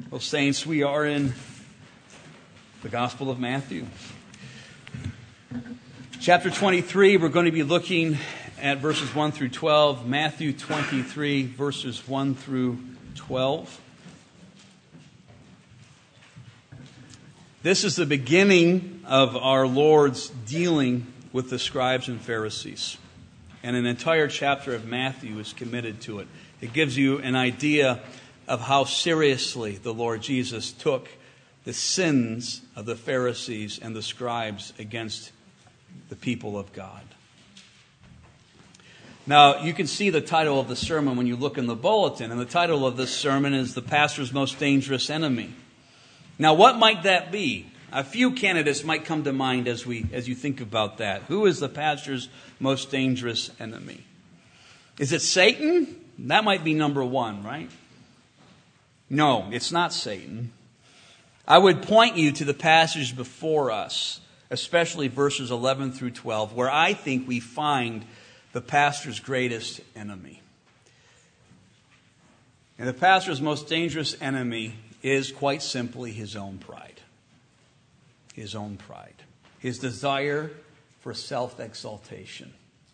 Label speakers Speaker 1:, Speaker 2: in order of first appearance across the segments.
Speaker 1: Well, saints, we are in the Gospel of Matthew. Chapter 23, we're going to be looking at verses 1 through 12. Matthew 23, verses 1 through 12. This is the beginning of our Lord's dealing with the scribes and Pharisees. And an entire chapter of Matthew is committed to it. It gives you an idea of how seriously the Lord Jesus took the sins of the Pharisees and the scribes against the people of God. Now, you can see the title of the sermon when you look in the bulletin, and the title of this sermon is The Pastor's Most Dangerous Enemy. Now, what might that be? A few candidates might come to mind as you think about that. Who is the pastor's most dangerous enemy? Is it Satan? That might be number one, right? No, it's not Satan. I would point you to the passage before us, especially verses 11 through 12, where I think we find the pastor's greatest enemy. And the pastor's most dangerous enemy is quite simply his own pride. His own pride. His desire for self-exaltation.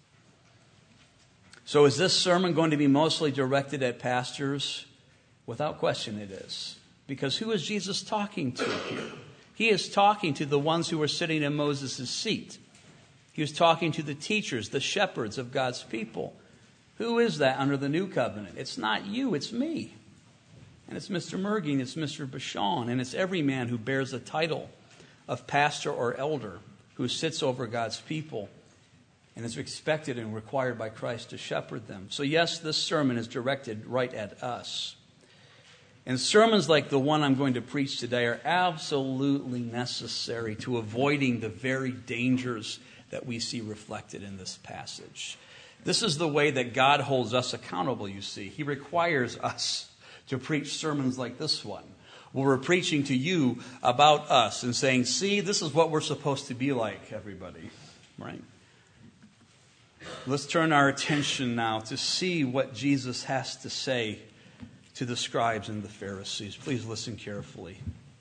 Speaker 1: So is this sermon going to be mostly directed at pastors? Without question it is. Because who is Jesus talking to here? He is talking to the ones who were sitting in Moses' seat. He was talking to the teachers, the shepherds of God's people. Who is that under the new covenant? It's not you, it's me. And it's Mr. Merging, it's Mr. Bashan, and it's every man who bears the title of pastor or elder who sits over God's people and is expected and required by Christ to shepherd them. So yes, this sermon is directed right at us. And sermons like the one I'm going to preach today are absolutely necessary to avoiding the very dangers that we see reflected in this passage. This is the way that God holds us accountable, you see. He requires us to preach sermons like this one, where we're preaching to you about us and saying, see, this is what we're supposed to be like, everybody. Right? Let's turn our attention now to see what Jesus has to say to the scribes and the Pharisees. Please listen carefully.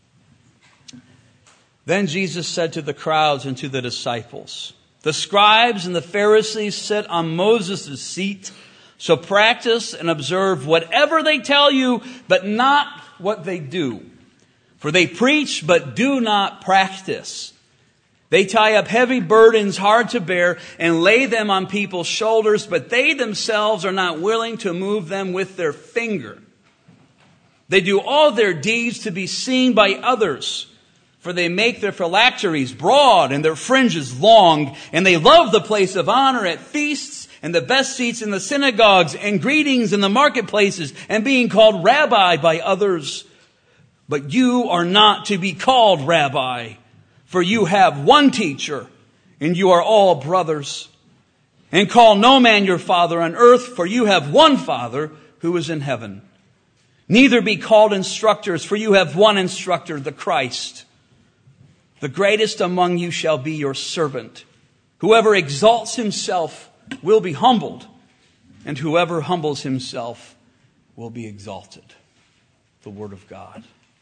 Speaker 1: Then Jesus said to the crowds and to the disciples, the scribes and the Pharisees sit on Moses' seat, so practice and observe whatever they tell you, but not what they do. For they preach, but do not practice. They tie up heavy burdens hard to bear and lay them on people's shoulders, but they themselves are not willing to move them with their finger. They do all their deeds to be seen by others, for they make their phylacteries broad and their fringes long, and they love the place of honor at feasts and the best seats in the synagogues and greetings in the marketplaces and being called rabbi by others. But you are not to be called rabbi, for you have one teacher, and you are all brothers. And call no man your father on earth, for you have one Father who is in heaven. Neither be called instructors, for you have one instructor, the Christ. The greatest among you shall be your servant. Whoever exalts himself will be humbled, and whoever humbles himself will be exalted. The Word of God.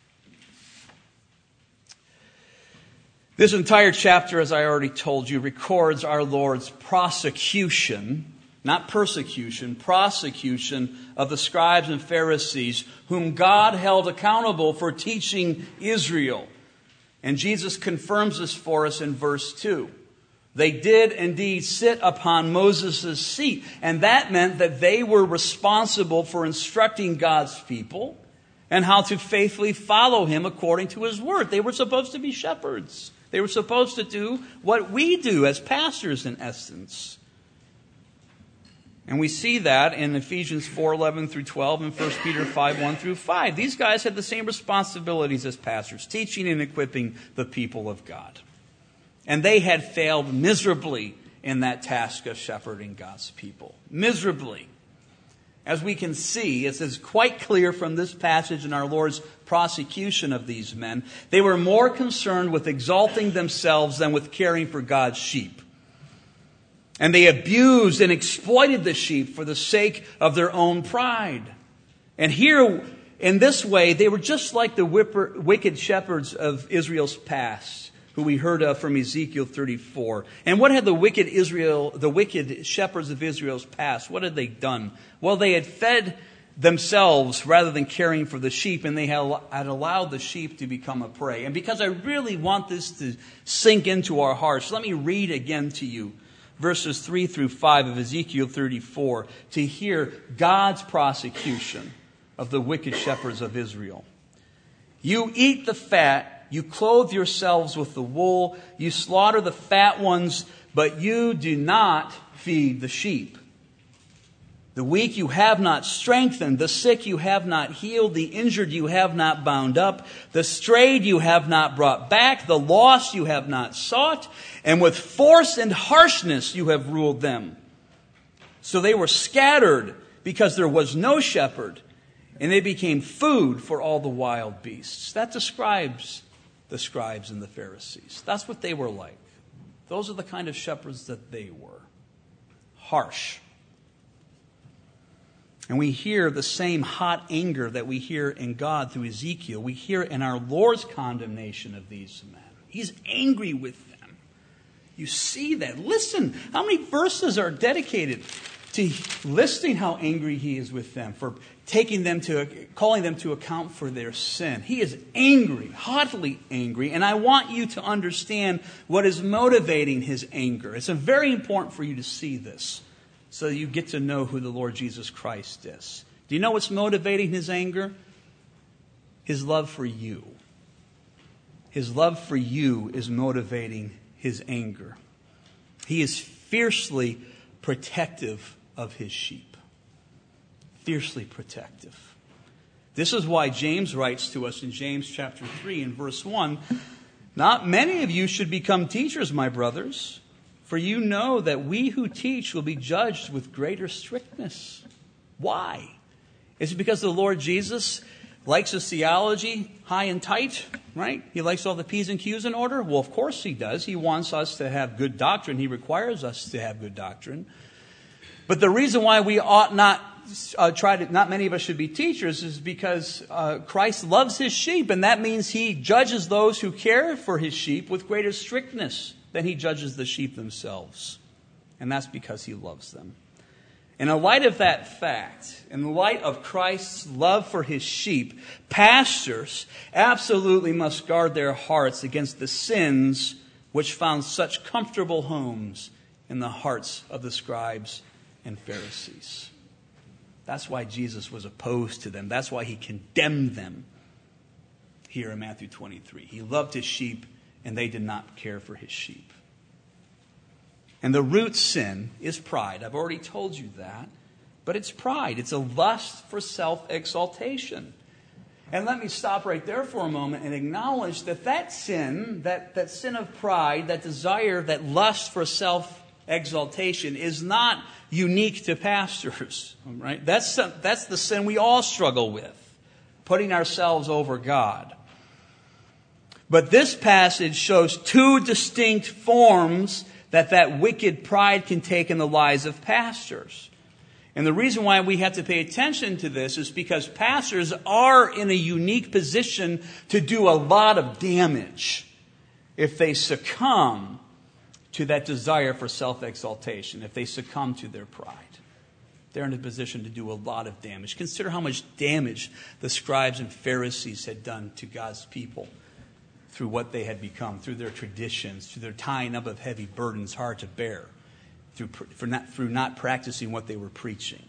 Speaker 1: This entire chapter, as I already told you, records our Lord's prosecution, not persecution, prosecution of the scribes and Pharisees whom God held accountable for teaching Israel. And Jesus confirms this for us in verse 2. They did indeed sit upon Moses' seat, and that meant that they were responsible for instructing God's people and how to faithfully follow him according to his word. They were supposed to be shepherds. They were supposed to do what we do as pastors in essence. And we see that in Ephesians 4:11 through 12 and 1 Peter 5:1 through 5. These guys had the same responsibilities as pastors, teaching and equipping the people of God. And they had failed miserably in that task of shepherding God's people. Miserably. As we can see, it is quite clear from this passage in our Lord's prosecution of these men, they were more concerned with exalting themselves than with caring for God's sheep. And they abused and exploited the sheep for the sake of their own pride. And here In this way, they were just like the wicked shepherds of Israel's past, who we heard of from Ezekiel 34. And what had the wicked shepherds of Israel's past, what had they done? Well, they had fed themselves rather than caring for the sheep, and they had allowed the sheep to become a prey. And because I really want this to sink into our hearts, let me read again to you verses 3 through 5 of Ezekiel 34 to hear God's prosecution of the wicked shepherds of Israel. You eat the fat, you clothe yourselves with the wool, you slaughter the fat ones, but you do not feed the sheep. The weak you have not strengthened, the sick you have not healed, the injured you have not bound up, the strayed you have not brought back, the lost you have not sought, and with force and harshness you have ruled them. So they were scattered because there was no shepherd, and they became food for all the wild beasts. That describes the scribes and the Pharisees. That's what they were like. Those are the kind of shepherds that they were. Harsh. And we hear the same hot anger that we hear in God through Ezekiel. We hear in our Lord's condemnation of these men. He's angry with them. You see that. Listen, how many verses are dedicated to listing how angry he is with them, for calling them to account for their sin. He is angry, hotly angry, and I want you to understand what is motivating his anger. It's very important for you to see this, so you get to know who the Lord Jesus Christ is. Do you know what's motivating his anger? His love for you. His love for you is motivating his anger. He is fiercely protective of his sheep. Fiercely protective. This is why James writes to us in James chapter 3 and verse 1, "Not many of you should become teachers, my brothers, for you know that we who teach will be judged with greater strictness." Why? Is it because the Lord Jesus likes his theology high and tight, right? He likes all the P's and Q's in order? Well, of course he does. He wants us to have good doctrine. He requires us to have good doctrine. But the reason why we ought not not many of us should be teachers is because Christ loves his sheep, and that means he judges those who care for his sheep with greater strictness than he judges the sheep themselves. And that's because he loves them. In the light of that fact, in the light of Christ's love for his sheep, pastors absolutely must guard their hearts against the sins which found such comfortable homes in the hearts of the scribes and Pharisees. That's why Jesus was opposed to them. That's why he condemned them here in Matthew 23. He loved his sheep, and they did not care for his sheep. And the root sin is pride. I've already told you that. But it's pride. It's a lust for self-exaltation. And let me stop right there for a moment and acknowledge that sin, that sin of pride, that desire, that lust for self-exaltation is not unique to pastors, right? That's the sin we all struggle with, putting ourselves over God. But this passage shows two distinct forms that wicked pride can take in the lives of pastors. And the reason why we have to pay attention to this is because pastors are in a unique position to do a lot of damage if they succumb to that desire for self-exaltation, if they succumb to their pride. They're in a position to do a lot of damage. Consider how much damage the scribes and Pharisees had done to God's people through what they had become, through their traditions, through their tying up of heavy burdens hard to bear, through not practicing what they were preaching.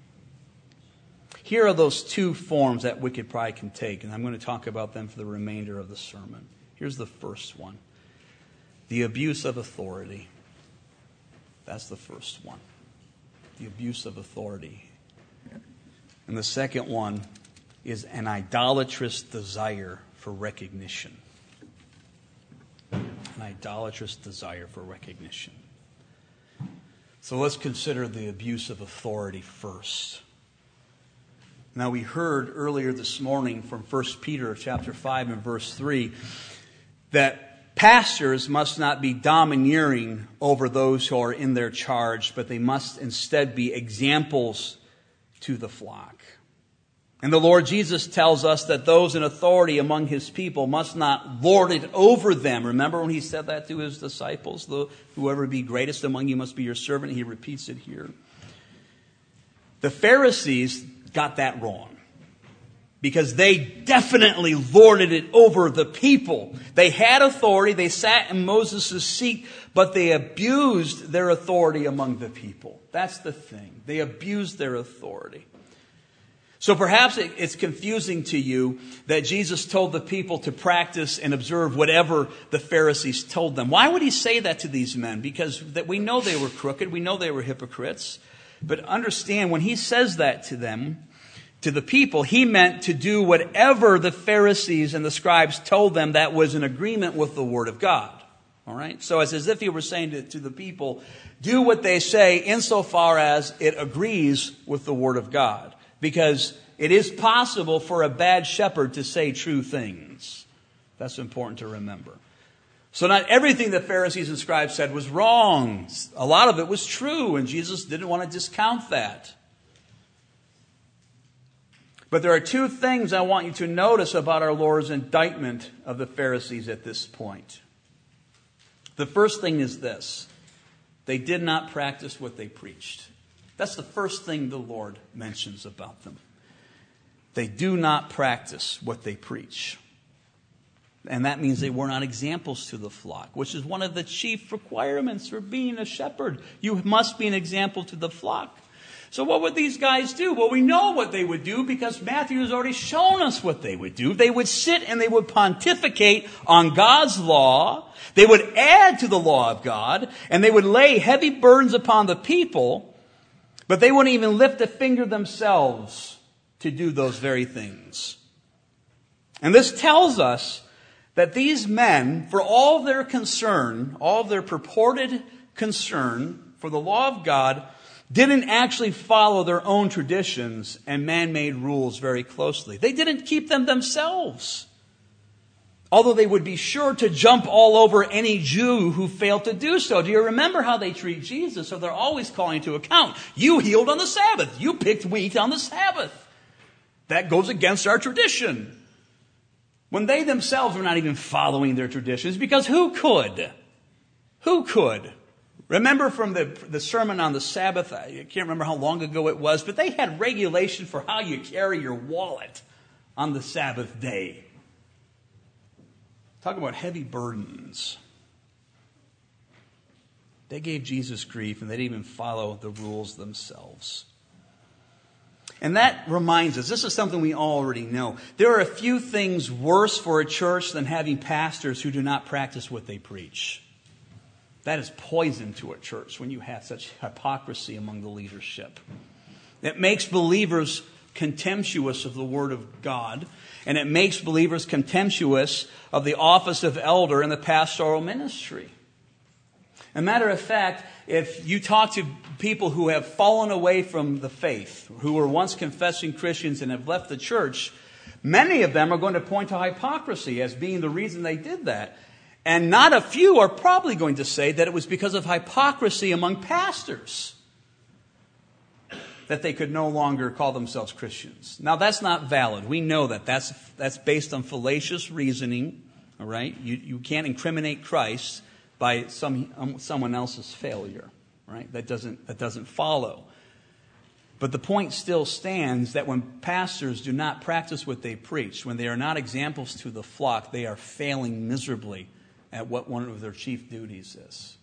Speaker 1: Here are those two forms that wicked pride can take, and I'm going to talk about them for the remainder of the sermon. Here's the first one. The abuse of authority. That's the first one. The abuse of authority. And the second one is an idolatrous desire for recognition. An idolatrous desire for recognition. So let's consider the abuse of authority first. Now we heard earlier this morning from 1 Peter chapter 5 and verse 3 that pastors must not be domineering over those who are in their charge, but they must instead be examples to the flock. And the Lord Jesus tells us that those in authority among his people must not lord it over them. Remember when he said that to his disciples? Whoever be greatest among you must be your servant. He repeats it here. The Pharisees got that wrong, because they definitely lorded it over the people. They had authority. They sat in Moses' seat, but they abused their authority among the people. That's the thing. They abused their authority. So perhaps it's confusing to you that Jesus told the people to practice and observe whatever the Pharisees told them. Why would he say that to these men? Because we know they were crooked. We know they were hypocrites. But understand, when he says that to them, to the people, he meant to do whatever the Pharisees and the scribes told them that was in agreement with the Word of God. All right? So it's as if he were saying to the people, do what they say insofar as it agrees with the Word of God. Because it is possible for a bad shepherd to say true things. That's important to remember. So not everything the Pharisees and scribes said was wrong. A lot of it was true, and Jesus didn't want to discount that. But there are two things I want you to notice about our Lord's indictment of the Pharisees at this point. The first thing is this: they did not practice what they preached. That's the first thing the Lord mentions about them. They do not practice what they preach. And that means they were not examples to the flock, which is one of the chief requirements for being a shepherd. You must be an example to the flock. So what would these guys do? Well, we know what they would do because Matthew has already shown us what they would do. They would sit and they would pontificate on God's law. They would add to the law of God, and they would lay heavy burdens upon the people. But they wouldn't even lift a finger themselves to do those very things. And this tells us that these men, for all their concern, all their purported concern for the law of God, didn't actually follow their own traditions and man-made rules very closely. They didn't keep them themselves. Although they would be sure to jump all over any Jew who failed to do so. Do you remember how they treat Jesus? So they're always calling to account. You healed on the Sabbath. You picked wheat on the Sabbath. That goes against our tradition. When they themselves were not even following their traditions, because who could? Who could? Remember from the sermon on the Sabbath, I can't remember how long ago it was, but they had regulation for how you carry your wallet on the Sabbath day. Talk about heavy burdens. They gave Jesus grief, and they didn't even follow the rules themselves. And that reminds us, this is something we already know. There are a few things worse for a church than having pastors who do not practice what they preach. That is poison to a church when you have such hypocrisy among the leadership. It makes believers contemptuous of the Word of God, and it makes believers contemptuous of the office of elder in the pastoral ministry. As a matter of fact, if you talk to people who have fallen away from the faith, who were once confessing Christians and have left the church, many of them are going to point to hypocrisy as being the reason they did that. And not a few are probably going to say that it was because of hypocrisy among pastors that they could no longer call themselves Christians. Now, that's not valid. We know that. That's based on fallacious reasoning. All right? You can't incriminate Christ by someone else's failure. Right? That doesn't follow. But the point still stands that when pastors do not practice what they preach, when they are not examples to the flock, they are failing miserably at what one of their chief duties is.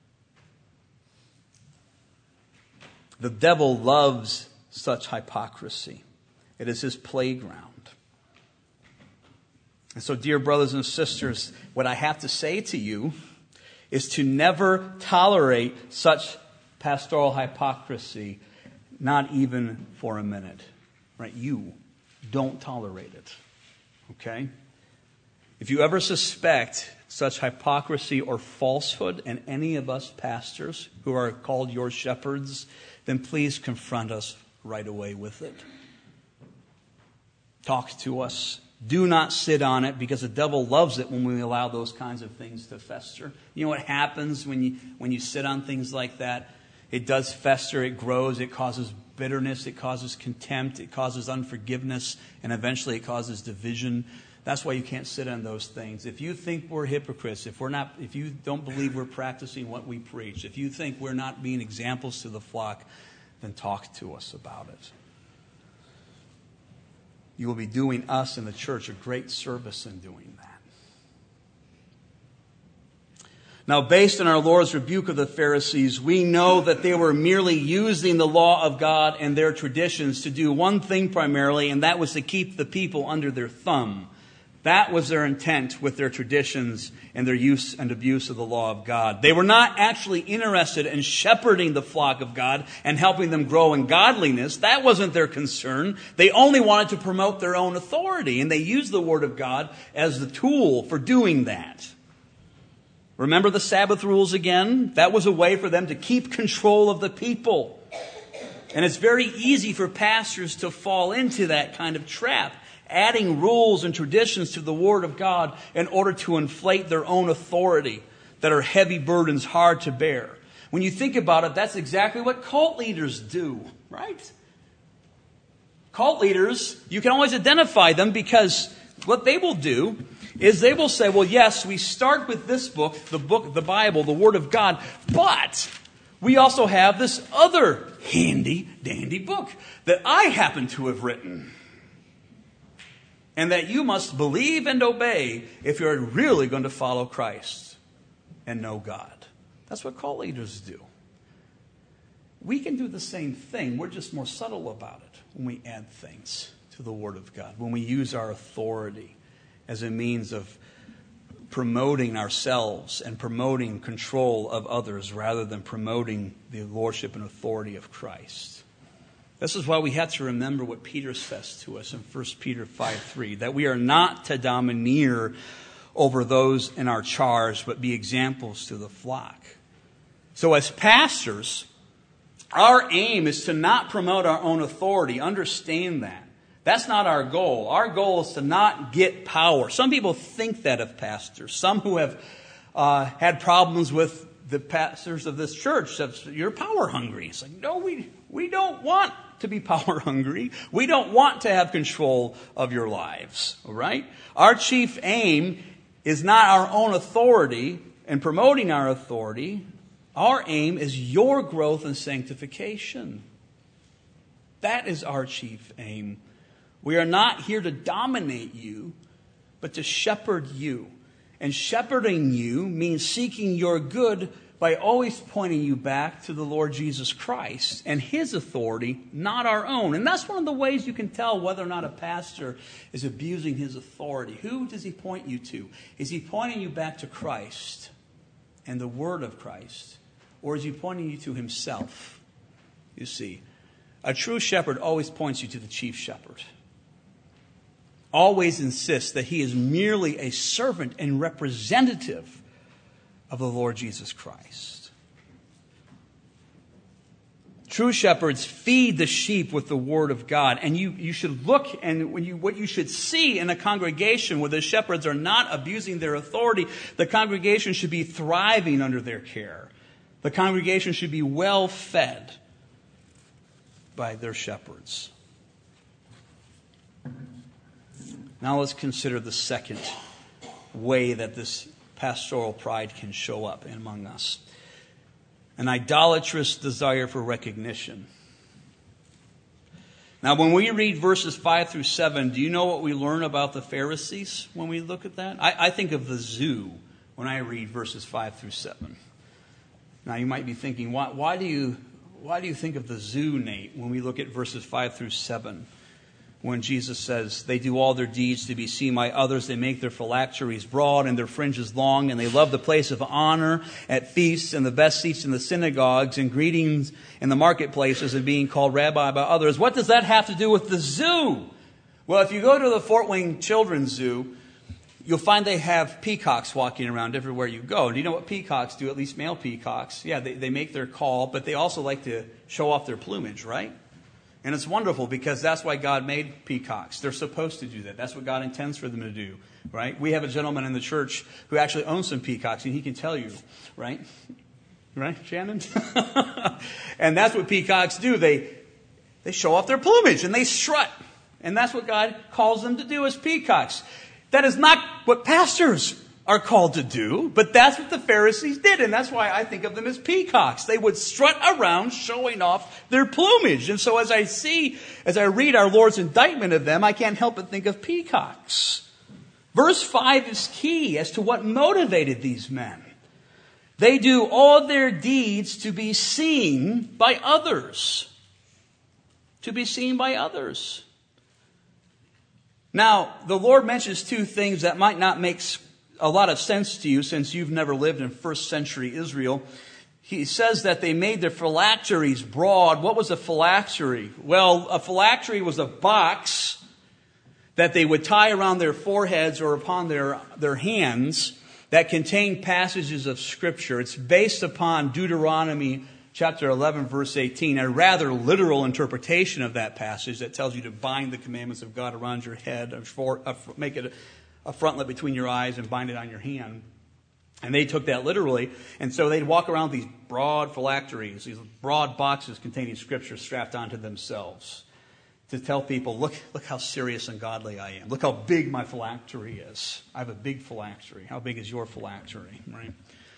Speaker 1: The devil loves such hypocrisy. It is his playground. And so, dear brothers and sisters, what I have to say to you is to never tolerate such pastoral hypocrisy, not even for a minute. Right? You don't tolerate it. Okay? If you ever suspect such hypocrisy or falsehood in any of us pastors who are called your shepherds, then please confront us right away with it. Talk to us. Do not sit on it, because the devil loves it when we allow those kinds of things to fester. You know what happens when you sit on things like that? it does fester, it grows, it causes bitterness, it causes contempt, it causes unforgiveness, and eventually it causes division. That's why you can't sit on those things. If you think we're hypocrites, if you don't believe we're practicing what we preach, if you think we're not being examples to the flock, then talk to us about it. You will be doing us in the church a great service in doing that. Now, based on our Lord's rebuke of the Pharisees, we know that they were merely using the law of God and their traditions to do one thing primarily, and that was to keep the people under their thumb. That was their intent with their traditions and their use and abuse of the law of God. They were not actually interested in shepherding the flock of God and helping them grow in godliness. That wasn't their concern. They only wanted to promote their own authority, and they used the Word of God as the tool for doing that. Remember the Sabbath rules again? That was a way for them to keep control of the people. And it's very easy for pastors to fall into that kind of trap, adding rules and traditions to the Word of God in order to inflate their own authority that are heavy burdens hard to bear. When you think about it, that's exactly what cult leaders do, right? Cult leaders, you can always identify them because what they will do is they will say, well, yes, we start with this book, the Bible, the Word of God, but we also have this other handy dandy book that I happen to have written, and that you must believe and obey if you're really going to follow Christ and know God. That's what cult leaders do. We can do the same thing. We're just more subtle about it when we add things to the Word of God, when we use our authority as a means of promoting ourselves and promoting control of others rather than promoting the lordship and authority of Christ. This is why we have to remember what Peter says to us in 1 Peter 5:3, that we are not to domineer over those in our charge, but be examples to the flock. So as pastors, our aim is to not promote our own authority. Understand that. That's not our goal. Our goal is to not get power. Some people think that of pastors. Some who have had problems with the pastors of this church said, you're power hungry. It's like, no, we don't want to be power hungry. We don't want to have control of your lives. All right? Our chief aim is not our own authority and promoting our authority. Our aim is your growth and sanctification. That is our chief aim. We are not here to dominate you, but to shepherd you. And shepherding you means seeking your good by always pointing you back to the Lord Jesus Christ and His authority, not our own. And that's one of the ways you can tell whether or not a pastor is abusing his authority. Who does he point you to? Is he pointing you back to Christ and the Word of Christ? Or is he pointing you to himself? You see, a true shepherd always points you to the chief shepherd. Always insists that he is merely a servant and representative of the Lord Jesus Christ. True shepherds feed the sheep with the Word of God. And you should look, and what you should see in a congregation where the shepherds are not abusing their authority, the congregation should be thriving under their care. The congregation should be well fed by their shepherds. Now let's consider the second way that this pastoral pride can show up among us. An idolatrous desire for recognition. Now when we read verses 5 through 7, do you know what we learn about the Pharisees when we look at that? I think of the zoo when I read verses 5 through 7. Now you might be thinking, why do you think of the zoo, Nate, when we look at verses 5 through 7? When Jesus says, they do all their deeds to be seen by others, they make their phylacteries broad and their fringes long, and they love the place of honor at feasts and the best seats in the synagogues and greetings in the marketplaces and being called rabbi by others. What does that have to do with the zoo? Well, if you go to the Fort Wayne Children's Zoo, you'll find they have peacocks walking around everywhere you go. Do you know what peacocks do, at least male peacocks? Yeah, they make their call, but they also like to show off their plumage, right? And it's wonderful because that's why God made peacocks. They're supposed to do that. That's what God intends for them to do, right? We have a gentleman in the church who actually owns some peacocks, and he can tell you, right? Right, Shannon? And that's what peacocks do. They show off their plumage and they strut. And that's what God calls them to do as peacocks. That is not what pastors are called to do, but that's what the Pharisees did. And that's why I think of them as peacocks. They would strut around showing off their plumage. And so as I read our Lord's indictment of them, I can't help but think of peacocks. Verse 5 is key as to what motivated these men. They do all their deeds to be seen by others. To be seen by others. Now, the Lord mentions two things that might not make a lot of sense to you since you've never lived in first century Israel. He says that they made their phylacteries broad. What was a phylactery? Well, a phylactery was a box that they would tie around their foreheads or upon their hands that contained passages of Scripture. It's based upon Deuteronomy chapter 11, verse 18, a rather literal interpretation of that passage that tells you to bind the commandments of God around your head, make it a frontlet between your eyes and bind it on your hand. And they took that literally. And so they'd walk around these broad phylacteries, these broad boxes containing Scripture strapped onto themselves to tell people, look how serious and godly I am. Look how big my phylactery is. I have a big phylactery. How big is your phylactery, right?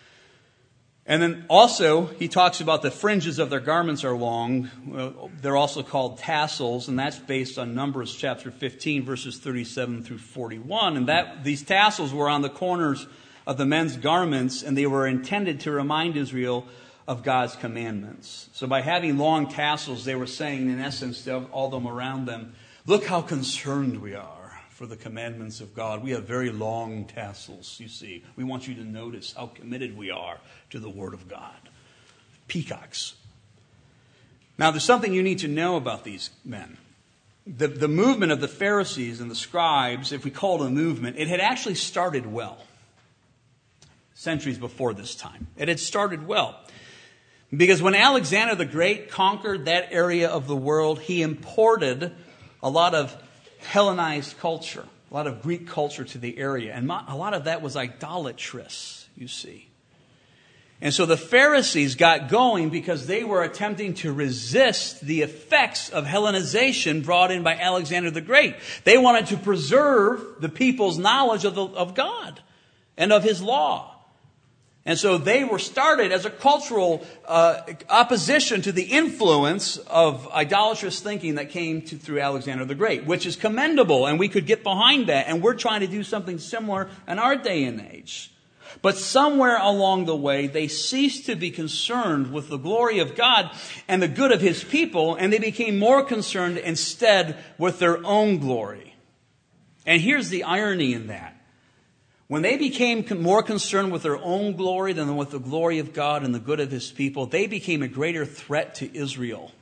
Speaker 1: And then also, he talks about the fringes of their garments are long. They're also called tassels, and that's based on Numbers chapter 15, verses 37 through 41. And these tassels were on the corners of the men's garments, and they were intended to remind Israel of God's commandments. So by having long tassels, they were saying, in essence, to all them around them, look how concerned we are for the commandments of God. We have very long tassels, you see. We want you to notice how committed we are to the Word of God. Peacocks. Now, there's something you need to know about these men. The movement of the Pharisees and the scribes, if we call it a movement, it had actually started well. Centuries before this time. It had started well. Because when Alexander the Great conquered that area of the world, he imported a lot of Hellenized culture, a lot of Greek culture to the area. And a lot of that was idolatrous, you see. And so the Pharisees got going because they were attempting to resist the effects of Hellenization brought in by Alexander the Great. They wanted to preserve the people's knowledge of God and of His law. And so they were started as a cultural opposition to the influence of idolatrous thinking that came through Alexander the Great, which is commendable, and we could get behind that. And we're trying to do something similar in our day and age. But somewhere along the way, they ceased to be concerned with the glory of God and the good of His people, and they became more concerned instead with their own glory. And here's the irony in that. When they became more concerned with their own glory than with the glory of God and the good of His people, they became a greater threat to Israel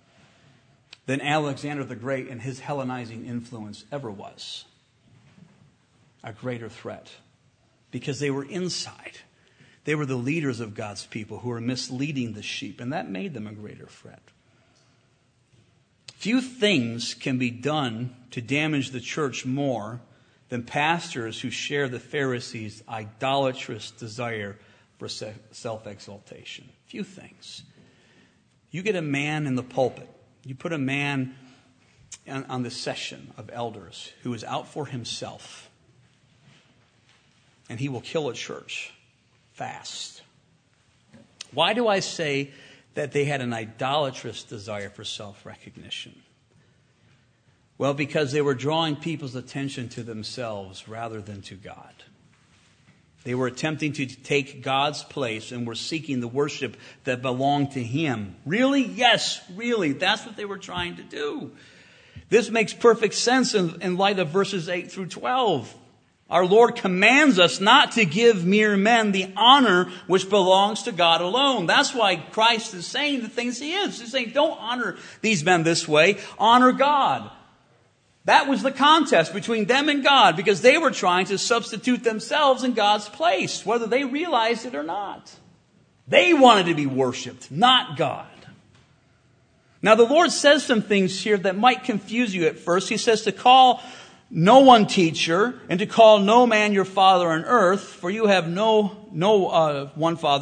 Speaker 1: than Alexander the Great and his Hellenizing influence ever was. A greater threat. Because they were inside. They were the leaders of God's people who were misleading the sheep, and that made them a greater threat. Few things can be done to damage the church more than pastors who share the Pharisees' idolatrous desire for self-exaltation. Few things. You get a man in the pulpit. You put a man on the session of elders who is out for himself. And he will kill a church fast. Why do I say that they had an idolatrous desire for self-recognition? Well, because they were drawing people's attention to themselves rather than to God. They were attempting to take God's place and were seeking the worship that belonged to Him. Really? Yes, really. That's what they were trying to do. This makes perfect sense in light of verses 8 through 12. Our Lord commands us not to give mere men the honor which belongs to God alone. That's why Christ is saying the things He is. He's saying, don't honor these men this way. Honor God. That was the contest between them and God, because they were trying to substitute themselves in God's place, whether they realized it or not. They wanted to be worshipped, not God. Now, the Lord says some things here that might confuse you at first. He says to call no one teacher, and to call no man your father on earth, for you have no one Father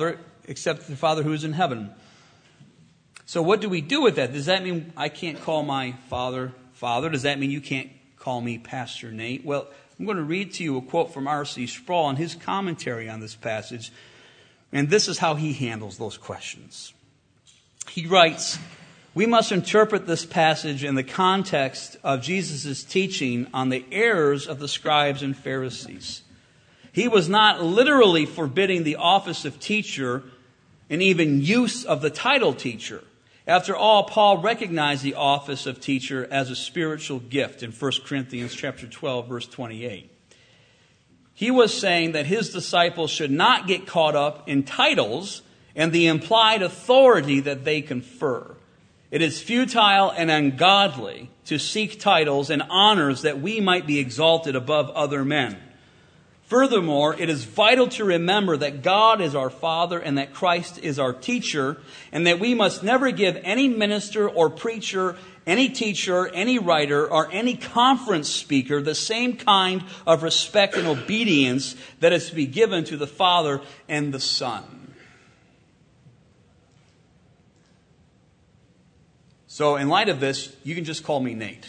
Speaker 1: except the Father who is in heaven. So what do we do with that? Does that mean I can't call my father, Father? Does that mean you can't call me Pastor Nate? Well, I'm going to read to you a quote from R.C. Sproul in his commentary on this passage. And this is how he handles those questions. He writes, we must interpret this passage in the context of Jesus' teaching on the errors of the scribes and Pharisees. He was not literally forbidding the office of teacher and even use of the title teacher. After all, Paul recognized the office of teacher as a spiritual gift in 1 Corinthians chapter 12, verse 28. He was saying that his disciples should not get caught up in titles and the implied authority that they confer. It is futile and ungodly to seek titles and honors that we might be exalted above other men. Furthermore, it is vital to remember that God is our Father and that Christ is our teacher, and that we must never give any minister or preacher, any teacher, any writer, or any conference speaker the same kind of respect and obedience that is to be given to the Father and the Son. So in light of this, you can just call me Nate.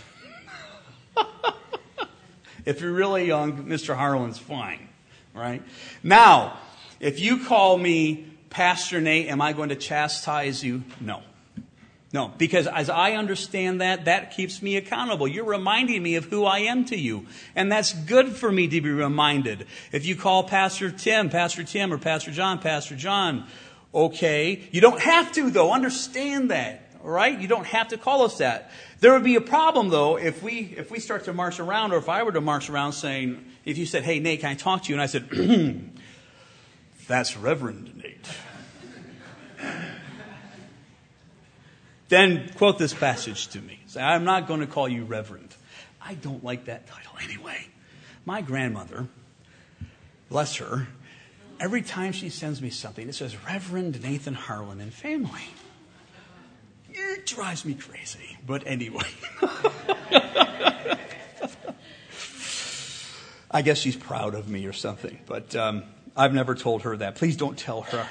Speaker 1: If you're really young, Mr. Harlan's fine, right? Now, if you call me Pastor Nate, am I going to chastise you? No. No, because as I understand that, that keeps me accountable. You're reminding me of who I am to you. And that's good for me to be reminded. If you call Pastor Tim, or Pastor John, okay. You don't have to, though. Understand that. All right? You don't have to call us that. There would be a problem, though, if we start to march around, or if I were to march around saying, if you said, hey, Nate, can I talk to you? And I said, that's Reverend Nate. Then quote this passage to me. Say, I'm not going to call you Reverend. I don't like that title anyway. My grandmother, bless her, every time she sends me something, it says Reverend Nathan Harlan and family. It drives me crazy. But anyway. I guess she's proud of me or something. But I've never told her that. Please don't tell her.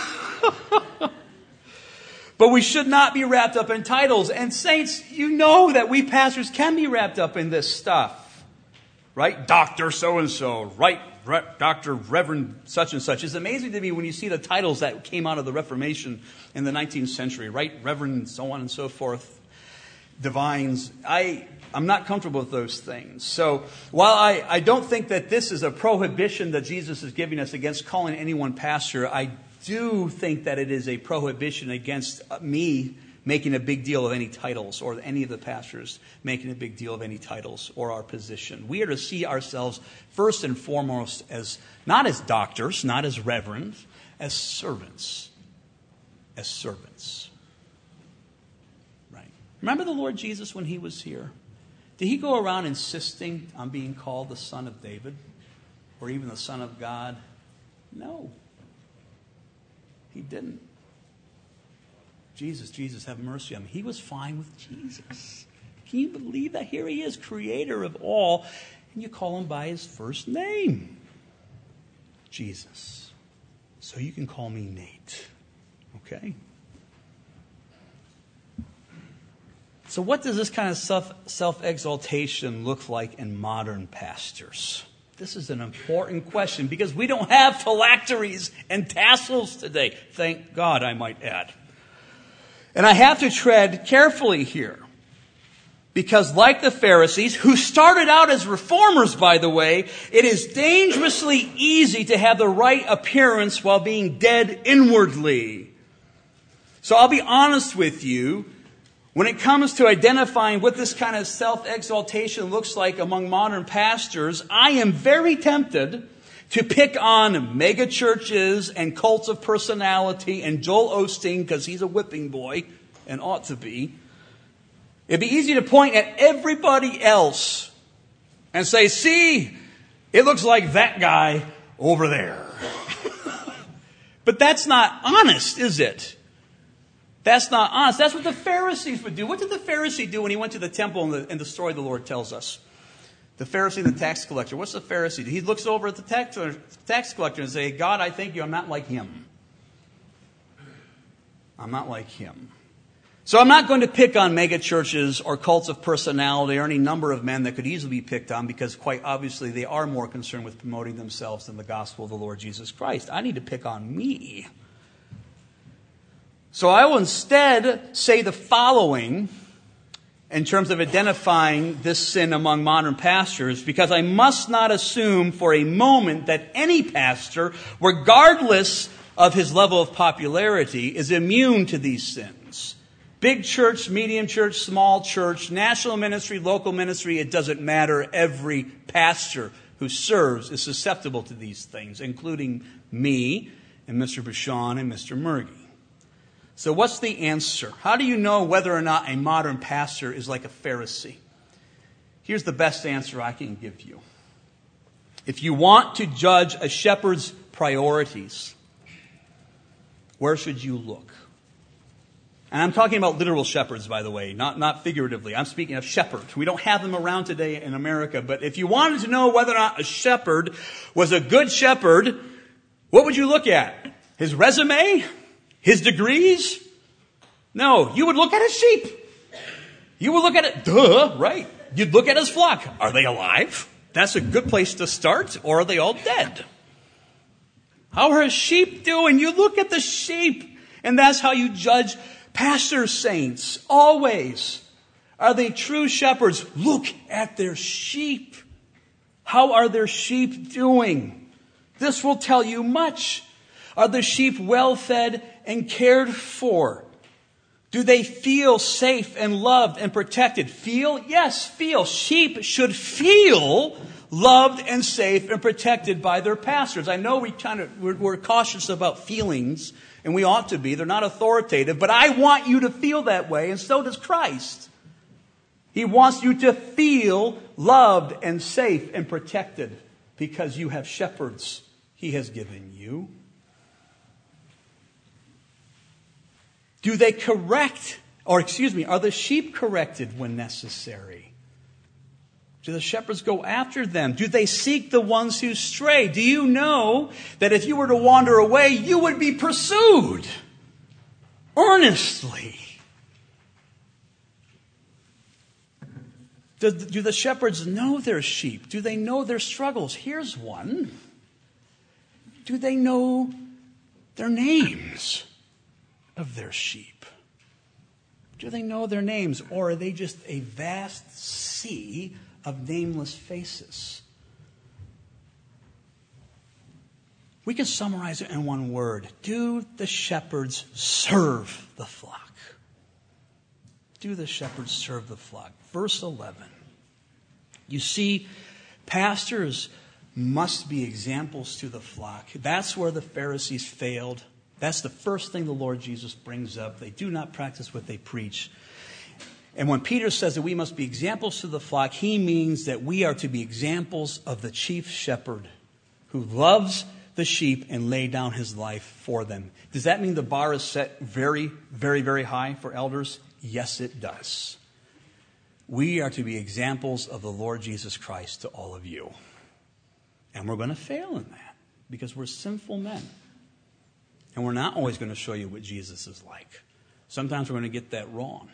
Speaker 1: But we should not be wrapped up in titles. And saints, you know that we pastors can be wrapped up in this stuff. Right? Dr. So-and-so. Right? Dr. Reverend such and such. It's amazing to me when you see the titles that came out of the Reformation in the 19th century. Right? Reverend, so on and so forth. Divines. I'm not comfortable with those things. So while I don't think that this is a prohibition that Jesus is giving us against calling anyone pastor, I do think that it is a prohibition against me making a big deal of any titles, or any of the pastors making a big deal of any titles or our position. We are to see ourselves first and foremost as not as doctors, not as reverends, as servants. As servants. Right. Remember the Lord Jesus when he was here? Did he go around insisting on being called the Son of David? Or even the Son of God? No. He didn't. Jesus, have mercy on me. He was fine with Jesus. Can you believe that? Here he is, creator of all, and you call him by his first name. Jesus. So you can call me Nate. Okay? So what does this kind of self-exaltation look like in modern pastors? This is an important question because we don't have phylacteries and tassels today. Thank God, I might add. And I have to tread carefully here. Because like the Pharisees, who started out as reformers, by the way, it is dangerously easy to have the right appearance while being dead inwardly. So I'll be honest with you. When it comes to identifying what this kind of self-exaltation looks like among modern pastors, I am very tempted to pick on mega churches and cults of personality and Joel Osteen because he's a whipping boy and ought to be. It'd be easy to point at everybody else and say, see, it looks like that guy over there. But that's not honest, is it? That's not honest. That's what the Pharisees would do. What did the Pharisee do when he went to the temple and the story the Lord tells us? The Pharisee and the tax collector. What's the Pharisee do? He looks over at the tax collector and says, God, I thank you, I'm not like him. I'm not like him. So I'm not going to pick on mega churches or cults of personality or any number of men that could easily be picked on, because quite obviously they are more concerned with promoting themselves than the gospel of the Lord Jesus Christ. I need to pick on me. So I will instead say the following in terms of identifying this sin among modern pastors, because I must not assume for a moment that any pastor, regardless of his level of popularity, is immune to these sins. Big church, medium church, small church, national ministry, local ministry, it doesn't matter. Every pastor who serves is susceptible to these things, including me and Mr. Bouchon and Mr. Murgy. So what's the answer? How do you know whether or not a modern pastor is like a Pharisee? Here's the best answer I can give you. If you want to judge a shepherd's priorities, where should you look? And I'm talking about literal shepherds, by the way, not figuratively. I'm speaking of shepherds. We don't have them around today in America. But if you wanted to know whether or not a shepherd was a good shepherd, what would you look at? His resume? His degrees? No, you would look at his sheep. You would look at it, right? You'd look at his flock. Are they alive? That's a good place to start. Or are they all dead? How are his sheep doing? You look at the sheep. And that's how you judge pastors, saints. Always. Are they true shepherds? Look at their sheep. How are their sheep doing? This will tell you much. Are the sheep well fed and cared for? Do they feel safe and loved and protected? Feel? Yes, feel. Sheep should feel loved and safe and protected by their pastors. I know we're cautious about feelings, and we ought to be. They're not authoritative, but I want you to feel that way, and so does Christ. He wants you to feel loved and safe and protected because you have shepherds He has given you. Are the sheep corrected when necessary? Do the shepherds go after them? Do they seek the ones who stray? Do you know that if you were to wander away, you would be pursued earnestly? Do the shepherds know their sheep? Do they know their struggles? Here's one. Do they know their names of their sheep? Do they know their names, or are they just a vast sea of nameless faces? We can summarize it in one word. Do the shepherds serve the flock? Do the shepherds serve the flock? Verse 11. You see, pastors must be examples to the flock. That's where the Pharisees failed. That's the first thing the Lord Jesus brings up. They do not practice what they preach. And when Peter says that we must be examples to the flock, he means that we are to be examples of the chief shepherd who loves the sheep and lay down his life for them. Does that mean the bar is set very, very, very high for elders? Yes, it does. We are to be examples of the Lord Jesus Christ to all of you. And we're going to fail in that because we're sinful men. And we're not always going to show you what Jesus is like. Sometimes we're going to get that wrong.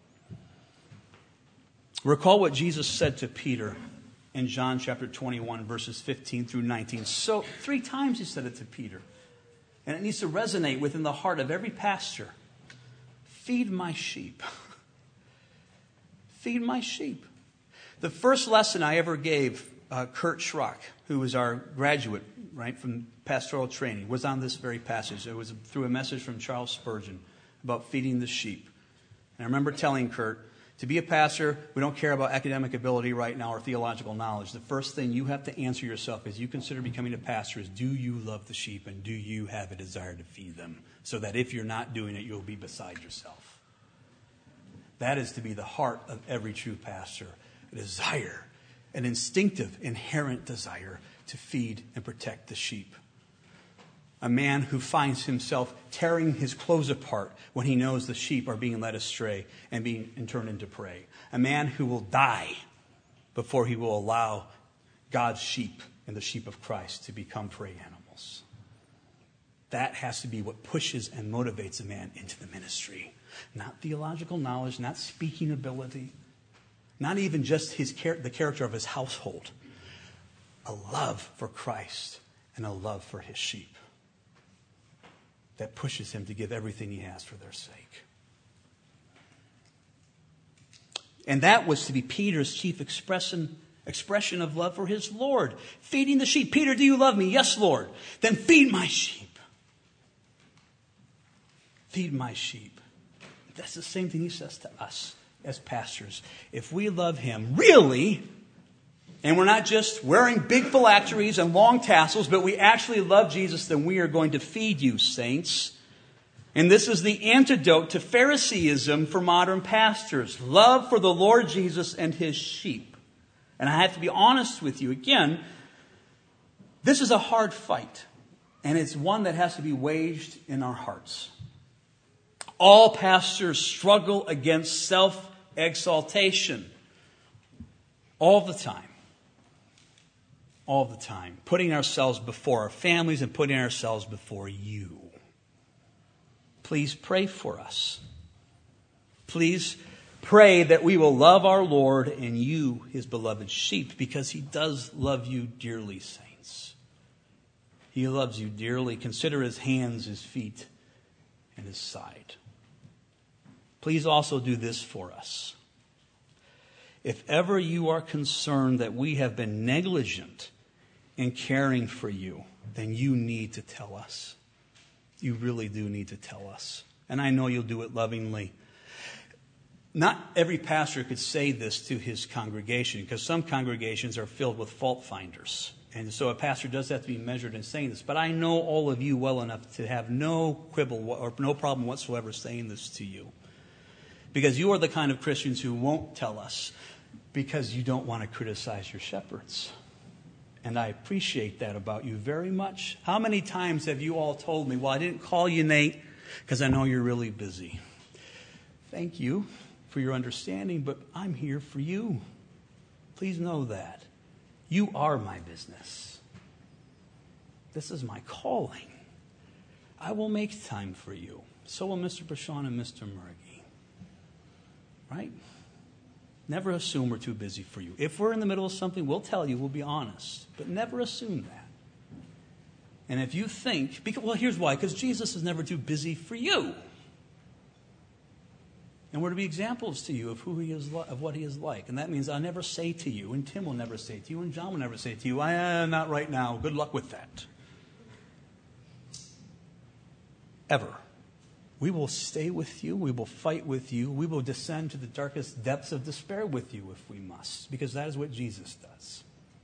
Speaker 1: Recall what Jesus said to Peter in John chapter 21, verses 15 through 19. So 3 times he said it to Peter. And it needs to resonate within the heart of every pastor. Feed my sheep. Feed my sheep. The first lesson I ever gave Kurt Schrock, who was our graduate, right, from pastoral training, was on this very passage. It was through a message from Charles Spurgeon about feeding the sheep. And I remember telling Kurt, to be a pastor, we don't care about academic ability right now or theological knowledge. The first thing you have to answer yourself as you consider becoming a pastor is, do you love the sheep and do you have a desire to feed them? So that if you're not doing it, you'll be beside yourself. That is to be the heart of every true pastor. A desire, an instinctive, inherent desire to feed and protect the sheep. A man who finds himself tearing his clothes apart when he knows the sheep are being led astray and being turned into prey. A man who will die before he will allow God's sheep and the sheep of Christ to become prey animals. That has to be what pushes and motivates a man into the ministry. Not theological knowledge, not speaking ability, not even just the character of his household. A love for Christ and a love for his sheep that pushes him to give everything he has for their sake. And that was to be Peter's chief expression of love for his Lord. Feeding the sheep. Peter, do you love me? Yes, Lord. Then feed my sheep. Feed my sheep. That's the same thing he says to us as pastors. If we love him really, and we're not just wearing big phylacteries and long tassels, but we actually love Jesus, then we are going to feed you, saints. And this is the antidote to Phariseeism for modern pastors. Love for the Lord Jesus and his sheep. And I have to be honest with you again, this is a hard fight. And it's one that has to be waged in our hearts. All pastors struggle against self-exaltation. All the time. All the time. Putting ourselves before our families and putting ourselves before you. Please pray for us. Please pray that we will love our Lord and you, his beloved sheep, because he does love you dearly, saints. He loves you dearly. Consider his hands, his feet, and his side. Please also do this for us. If ever you are concerned that we have been negligent in caring for you, then you need to tell us. You really do need to tell us. And I know you'll do it lovingly. Not every pastor could say this to his congregation, because some congregations are filled with fault finders. And so a pastor does have to be measured in saying this. But I know all of you well enough to have no quibble or no problem whatsoever saying this to you. Because you are the kind of Christians who won't tell us because you don't want to criticize your shepherds. And I appreciate that about you very much. How many times have you all told me, well, I didn't call you, Nate, because I know you're really busy. Thank you for your understanding, but I'm here for you. Please know that. You are my business. This is my calling. I will make time for you. So will Mr. Prashant and Mr. Murgy. Right? Never assume we're too busy for you. If we're in the middle of something, we'll tell you, we'll be honest. But never assume that. And if you think, well, here's why. Because Jesus is never too busy for you. And we're to be examples to you of who he is, of what he is like. And that means I'll never say to you, and Tim will never say to you, and John will never say to you, not right now. Good luck with that. Ever. We will stay with you. We will fight with you. We will descend to the darkest depths of despair with you if we must, because that is what Jesus does.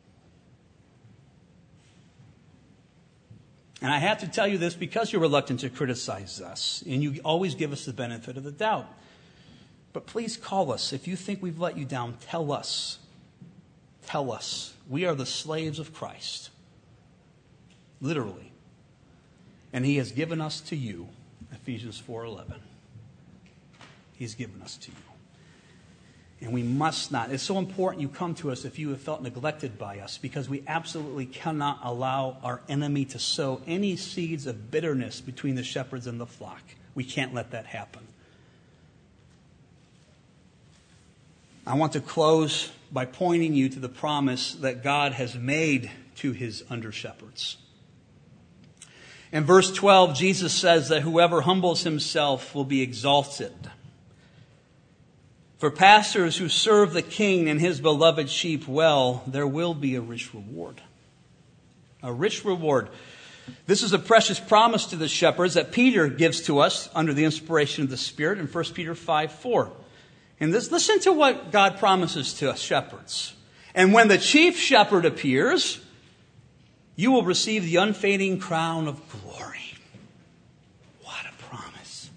Speaker 1: And I have to tell you this because you're reluctant to criticize us, and you always give us the benefit of the doubt. But please call us. If you think we've let you down, tell us. Tell us. We are the slaves of Christ. Literally. And he has given us to you. Ephesians 4:11. He's given us to you. And we must not. It's so important you come to us if you have felt neglected by us, because we absolutely cannot allow our enemy to sow any seeds of bitterness between the shepherds and the flock. We can't let that happen. I want to close by pointing you to the promise that God has made to his under-shepherds. In verse 12, Jesus says that whoever humbles himself will be exalted. For pastors who serve the King and his beloved sheep well, there will be a rich reward. A rich reward. This is a precious promise to the shepherds that Peter gives to us under the inspiration of the Spirit in 1 Peter 5:4. And listen to what God promises to us shepherds. And when the chief shepherd appears, you will receive the unfading crown of glory. What a promise.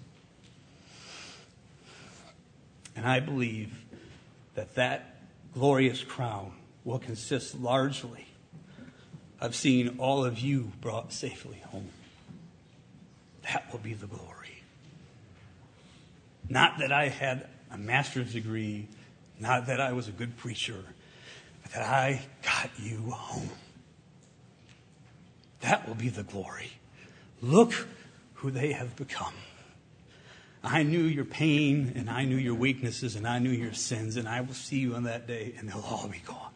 Speaker 1: And I believe that that glorious crown will consist largely of seeing all of you brought safely home. That will be the glory. Not that I had a master's degree, not that I was a good preacher, but that I got you home. That will be the glory. look who they have become. I knew your pain, and I knew your weaknesses, and I knew your sins, and I will see you on that day, and they'll all be gone.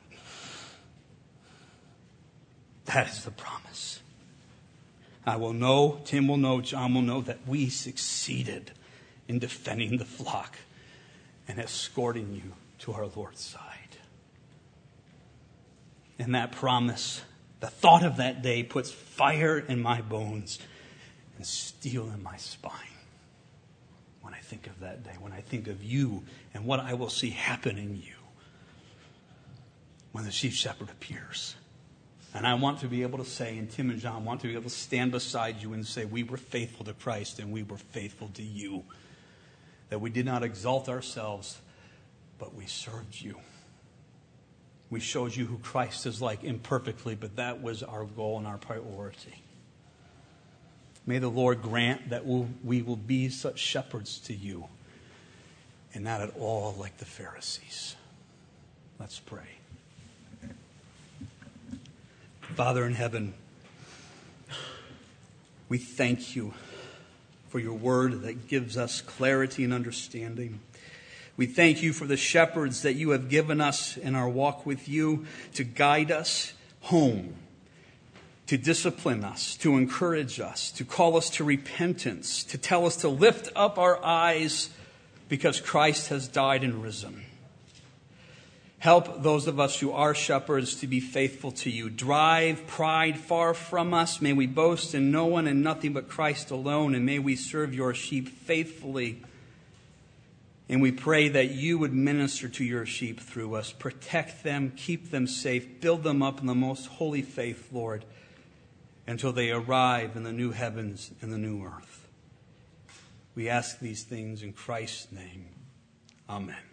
Speaker 1: That is the promise. I will know, Tim will know, John will know that we succeeded in defending the flock and escorting you to our Lord's side. And that promise, the thought of that day puts fire in my bones and steel in my spine. When I think of that day, when I think of you and what I will see happen in you when the chief shepherd appears. And I want to be able to say, and Tim and John want to be able to stand beside you and say, we were faithful to Christ and we were faithful to you. That we did not exalt ourselves, but we served you. We showed you who Christ is like imperfectly, but that was our goal and our priority. May the Lord grant that we will be such shepherds to you and not at all like the Pharisees. Let's pray. Father in heaven, we thank you for your word that gives us clarity and understanding. We thank you for the shepherds that you have given us in our walk with you to guide us home, to discipline us, to encourage us, to call us to repentance, to tell us to lift up our eyes because Christ has died and risen. Help those of us who are shepherds to be faithful to you. Drive pride far from us. May we boast in no one and nothing but Christ alone, and may we serve your sheep faithfully. And we pray that you would minister to your sheep through us. Protect them, keep them safe, build them up in the most holy faith, Lord, until they arrive in the new heavens and the new earth. We ask these things in Christ's name. Amen.